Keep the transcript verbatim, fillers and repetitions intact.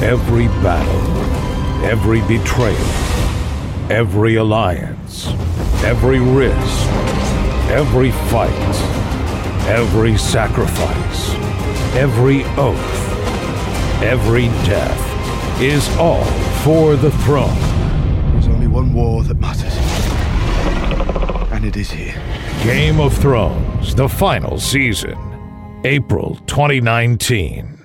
Every battle, every betrayal, every alliance, every risk, every fight, every sacrifice, every oath, every death is all for the throne. There's only one war that matters, and it is here. Game of Thrones, the final season, April twenty nineteen.